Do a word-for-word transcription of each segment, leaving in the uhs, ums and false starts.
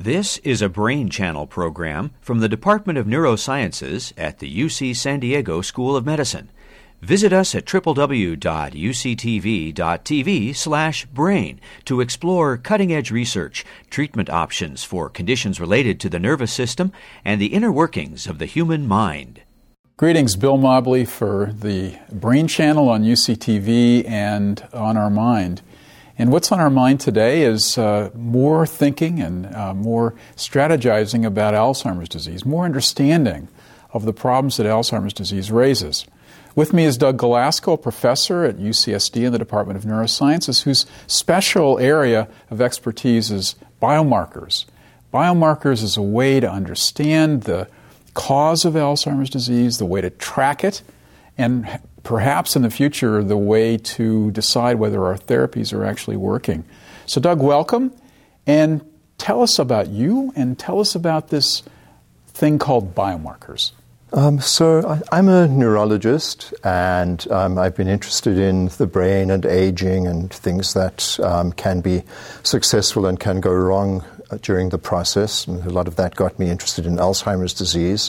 This is a Brain Channel program from the Department of Neurosciences at the U C San Diego School of Medicine. Visit us at w w w dot u c t v dot t v slash brain to explore cutting-edge research, treatment options for conditions related to the nervous system, and the inner workings of the human mind. Greetings, Bill Mobley for the Brain Channel on U C T V and On Our Mind. And what's on our mind today is uh, more thinking and uh, more strategizing about Alzheimer's disease, more understanding of the problems that Alzheimer's disease raises. With me is Doug Glasgow, a professor at U C S D in the Department of Neurosciences, whose special area of expertise is biomarkers. Biomarkers is a way to understand the cause of Alzheimer's disease, the way to track it, and perhaps in the future, the way to decide whether our therapies are actually working. So, Doug, welcome, and tell us about you, and tell us about this thing called biomarkers. Um, so I, I'm a neurologist, and um, I've been interested in the brain and aging and things that um, can be successful and can go wrong uh, during the process. And a lot of that got me interested in Alzheimer's disease.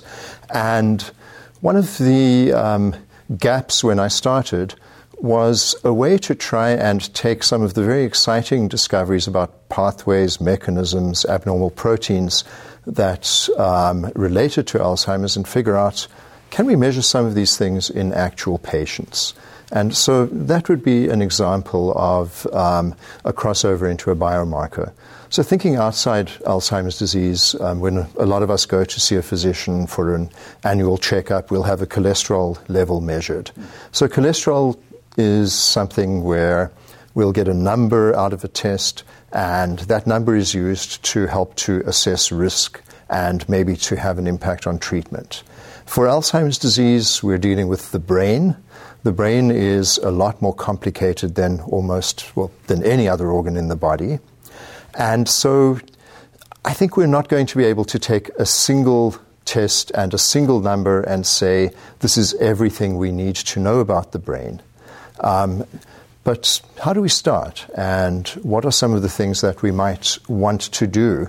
And one of the um, gaps when I started was a way to try and take some of the very exciting discoveries about pathways, mechanisms, abnormal proteins that um, related to Alzheimer's and figure out, can we measure some of these things in actual patients? And so that would be an example of um, a crossover into a biomarker. So thinking outside Alzheimer's disease, um, when a lot of us go to see a physician for an annual checkup, we'll have a cholesterol level measured. So cholesterol is something where we'll get a number out of a test, and that number is used to help to assess risk and maybe to have an impact on treatment. For Alzheimer's disease, we're dealing with the brain. The brain is a lot more complicated than almost, well, than any other organ in the body. And so I think we're not going to be able to take a single test and a single number and say, this is everything we need to know about the brain. Um, but how do we start? And what are some of the things that we might want to do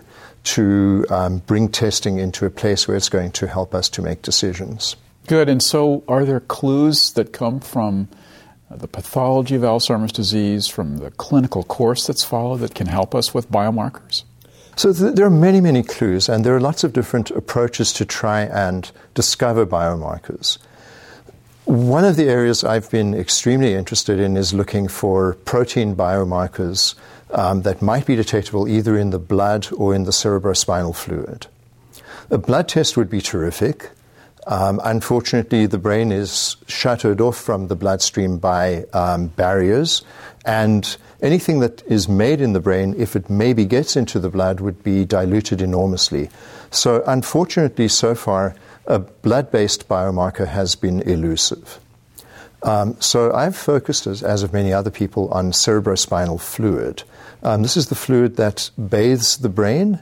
to um, bring testing into a place where it's going to help us to make decisions? Good. And so are there clues that come from the pathology of Alzheimer's disease, from the clinical course that's followed, that can help us with biomarkers? So th- there are many, many clues, and there are lots of different approaches to try and discover biomarkers. One of the areas I've been extremely interested in is looking for protein biomarkers um, that might be detectable either in the blood or in the cerebrospinal fluid. A blood test would be terrific. Um, unfortunately, the brain is shuttered off from the bloodstream by um, barriers, and anything that is made in the brain, if it maybe gets into the blood, would be diluted enormously. So unfortunately, so far, a blood-based biomarker has been elusive. Um, so I've focused, as, as of many other people, on cerebrospinal fluid. Um, this is the fluid that bathes the brain.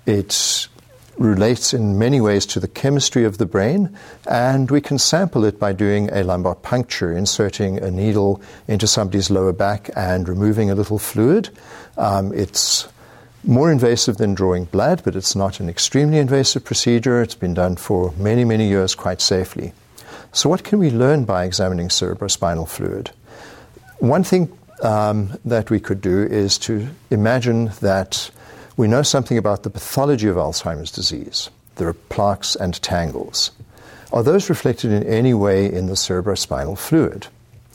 It relates in many ways to the chemistry of the brain, and we can sample it by doing a lumbar puncture, inserting a needle into somebody's lower back and removing a little fluid. Um, it's more invasive than drawing blood, but it's not an extremely invasive procedure. It's been done for many, many years quite safely. So what can we learn by examining cerebrospinal fluid? One thing um, that we could do is to imagine that we know something about the pathology of Alzheimer's disease. There are plaques and tangles. Are those reflected in any way in the cerebrospinal fluid?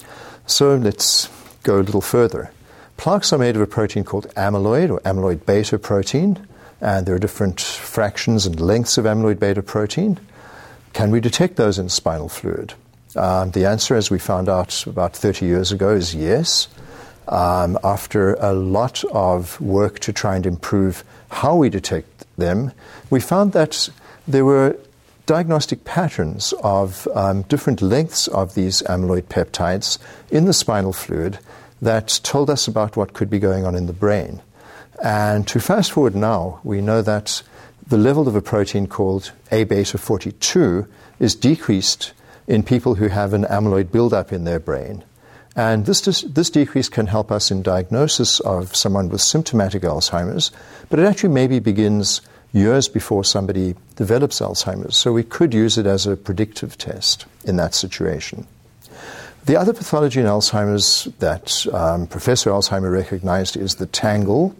So let's go a little further. Plaques are made of a protein called amyloid, or amyloid beta protein, and there are different fractions and lengths of amyloid beta protein. Can we detect those in spinal fluid? Um, the answer, as we found out about thirty years ago, is yes. Um, after a lot of work to try and improve how we detect them, we found that there were diagnostic patterns of um, different lengths of these amyloid peptides in the spinal fluid that told us about what could be going on in the brain. And to fast forward now, we know that the level of a protein called A beta forty-two is decreased in people who have an amyloid buildup in their brain. And this, this decrease can help us in diagnosis of someone with symptomatic Alzheimer's, but it actually maybe begins years before somebody develops Alzheimer's. So we could use it as a predictive test in that situation. The other pathology in Alzheimer's that um, Professor Alzheimer recognized is the tangle.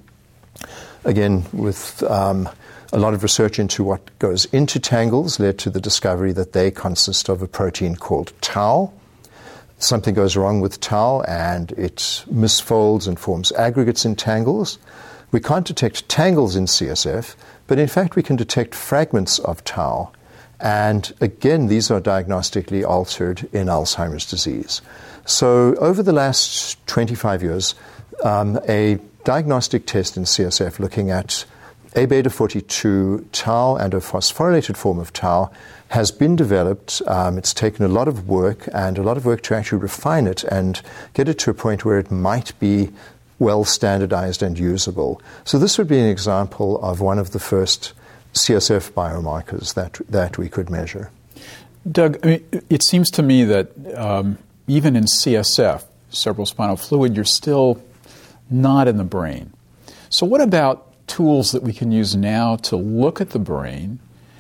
Again, with um, a lot of research into what goes into tangles led to the discovery that they consist of a protein called tau. Something goes wrong with tau and it misfolds and forms aggregates in tangles. We can't detect tangles in C S F, but in fact we can detect fragments of tau. And again, these are diagnostically altered in Alzheimer's disease. So over the last twenty-five years, um, a diagnostic test in C S F looking at A beta forty-two, tau, and a phosphorylated form of tau has been developed. Um, it's taken a lot of work and a lot of work to actually refine it and get it to a point where it might be well standardized and usable. So this would be an example of one of the first C S F biomarkers that that we could measure. Doug, I mean, it seems to me that um, even in C S F, cerebrospinal fluid, you're still not in the brain. So what about tools that we can use now to look at the brain,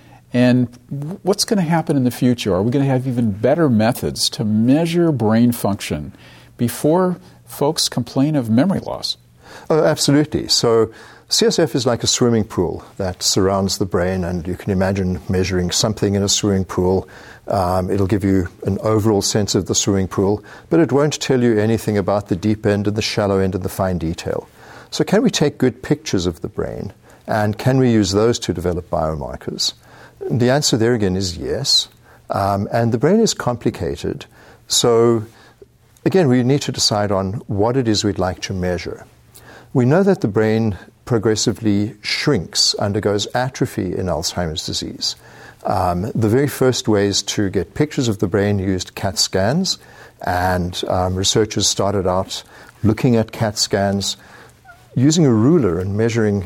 and what's going to happen in the future? Are we going to have even better methods to measure brain function before folks complain of memory loss? Oh, absolutely. So C S F is like a swimming pool that surrounds the brain, and you can imagine measuring something in a swimming pool. Um, it'll give you an overall sense of the swimming pool, but it won't tell you anything about the deep end and the shallow end and the fine detail. So can we take good pictures of the brain, and can we use those to develop biomarkers? The answer there again is yes. Um, and the brain is complicated. So again, we need to decide on what it is we'd like to measure. We know that the brain progressively shrinks, undergoes atrophy in Alzheimer's disease. Um, the very first ways to get pictures of the brain used CAT scans, and um, researchers started out looking at CAT scans, using a ruler and measuring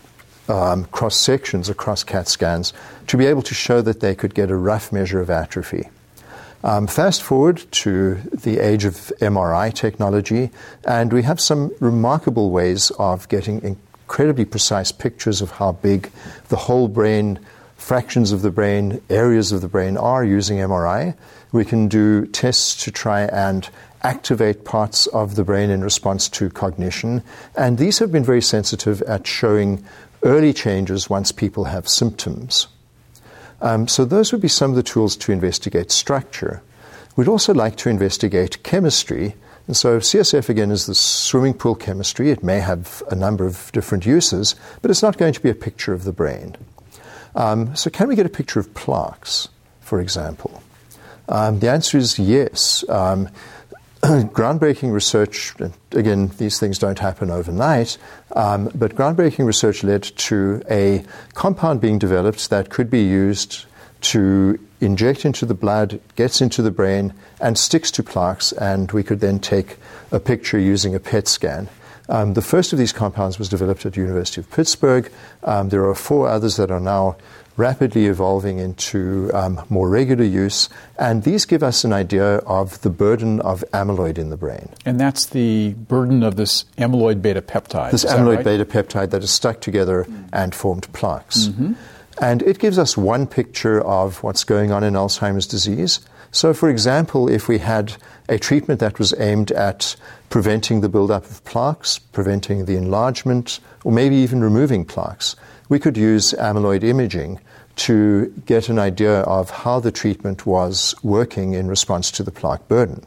um, cross-sections across CAT scans to be able to show that they could get a rough measure of atrophy. Um, fast forward to the age of M R I technology, and we have some remarkable ways of getting incredibly precise pictures of how big the whole brain, fractions of the brain, areas of the brain are using M R I. We can do tests to try and activate parts of the brain in response to cognition, and these have been very sensitive at showing early changes once people have symptoms. Um, so those would be some of the tools to investigate structure. We'd also like to investigate chemistry. And so C S F, again, is the swimming pool chemistry. It may have a number of different uses, but it's not going to be a picture of the brain. Um, so can we get a picture of plaques, for example? Um, the answer is yes. Um, groundbreaking research, again, these things don't happen overnight, um, but groundbreaking research led to a compound being developed that could be used to inject into the blood, gets into the brain, and sticks to plaques, and we could then take a picture using a P E T scan. Um, the first of these compounds was developed at the University of Pittsburgh. Um, there are four others that are now rapidly evolving into um, more regular use, and these give us an idea of the burden of amyloid in the brain. And that's the burden of this amyloid beta peptide. This is amyloid right? beta peptide that is stuck together mm. and formed plaques. Mm-hmm. And it gives us one picture of what's going on in Alzheimer's disease. So, for example, if we had a treatment that was aimed at preventing the buildup of plaques, preventing the enlargement, or maybe even removing plaques, we could use amyloid imaging to get an idea of how the treatment was working in response to the plaque burden.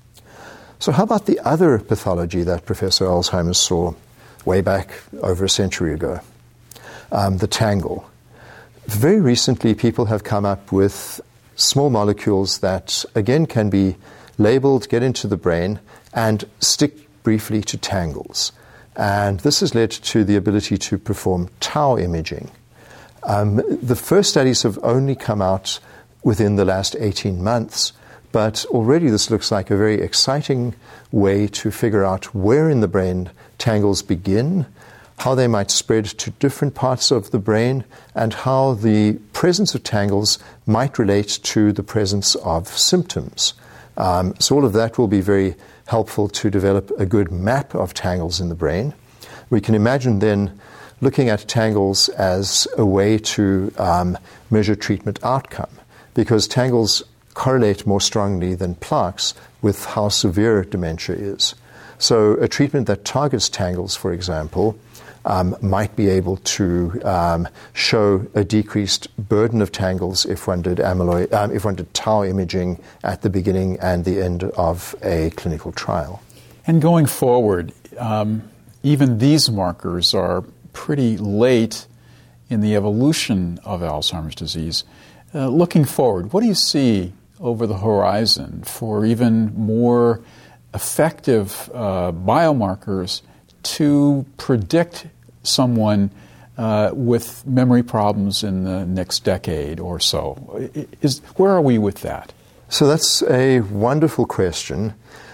So how about the other pathology that Professor Alzheimer saw way back over a century ago? Um, the tangle. Very recently, people have come up with small molecules that, again, can be labeled, get into the brain, and stick briefly to tangles. And this has led to the ability to perform tau imaging. Um, the first studies have only come out within the last eighteen months, but already this looks like a very exciting way to figure out where in the brain tangles begin, how they might spread to different parts of the brain, and how the presence of tangles might relate to the presence of symptoms. Um, so all of that will be very helpful to develop a good map of tangles in the brain. We can imagine then looking at tangles as a way to um, measure treatment outcome, because tangles correlate more strongly than plaques with how severe dementia is. So a treatment that targets tangles, for example, um, might be able to um, show a decreased burden of tangles if one did amyloid, um, if one did tau imaging at the beginning and the end of a clinical trial. And going forward, um, even these markers are pretty late in the evolution of Alzheimer's disease. Uh, looking forward, what do you see over the horizon for even more effective uh, biomarkers to predict someone uh, with memory problems in the next decade or so? Is, where are we with that? So that's a wonderful question,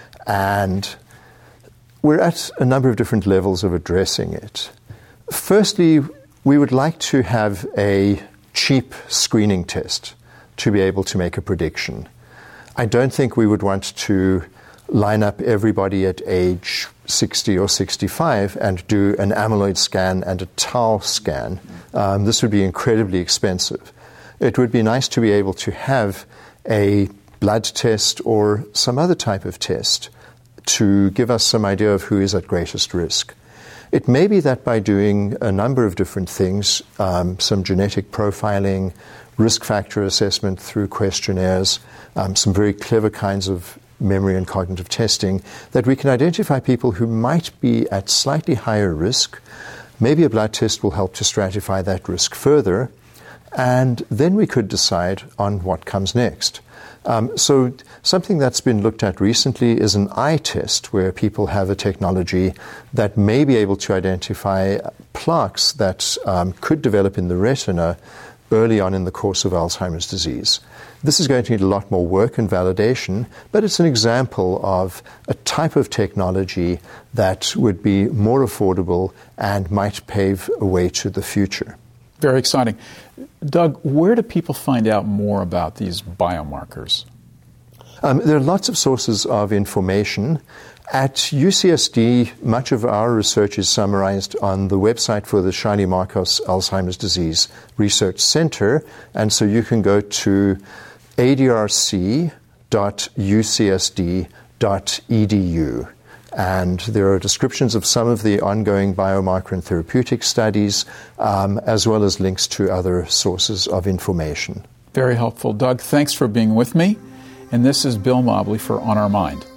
and we're at a number of different levels of addressing it. Firstly, we would like to have a cheap screening test to be able to make a prediction. I don't think we would want to line up everybody at age sixty or sixty-five and do an amyloid scan and a tau scan. Um, this would be incredibly expensive. It would be nice to be able to have a blood test or some other type of test to give us some idea of who is at greatest risk. It may be that by doing a number of different things, um, some genetic profiling, risk factor assessment through questionnaires, um, some very clever kinds of memory and cognitive testing, that we can identify people who might be at slightly higher risk. Maybe a blood test will help to stratify that risk further, and then we could decide on what comes next. Um, so something that's been looked at recently is an eye test, where people have a technology that may be able to identify plaques that um, could develop in the retina early on in the course of Alzheimer's disease. This is going to need a lot more work and validation, but it's an example of a type of technology that would be more affordable and might pave a way to the future. Very exciting. Doug, where do people find out more about these biomarkers? Um, there are lots of sources of information. At U C S D, much of our research is summarized on the website for the Charlie Marcos Alzheimer's Disease Research Center, and so you can go to a d r c dot u c s d dot e d u. And there are descriptions of some of the ongoing biomarker and therapeutic studies, um, as well as links to other sources of information. Very helpful. Doug, thanks for being with me. And this is Bill Mobley for On Our Mind.